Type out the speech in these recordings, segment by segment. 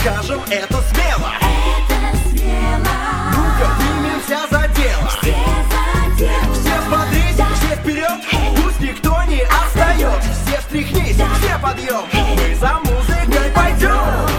скажем это смело. Это смело. Ну-ка, примемся за дело. Все за дело. Все смотрите, все вперед, пусть никто не отстает. Все встряхнись, все подъем, мы за музыкой пойдем.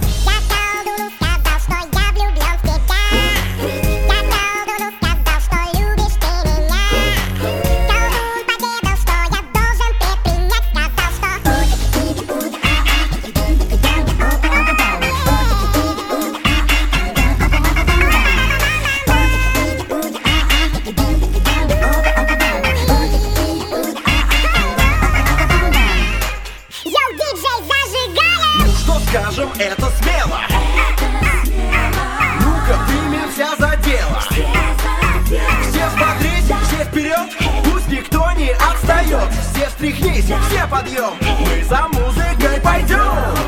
Скажем это смело. Ну-ка, примемся за дело. Все смотрите, все вперед, пусть никто не отстает. Все встряхнись, все подъем, мы за музыкой пойдем.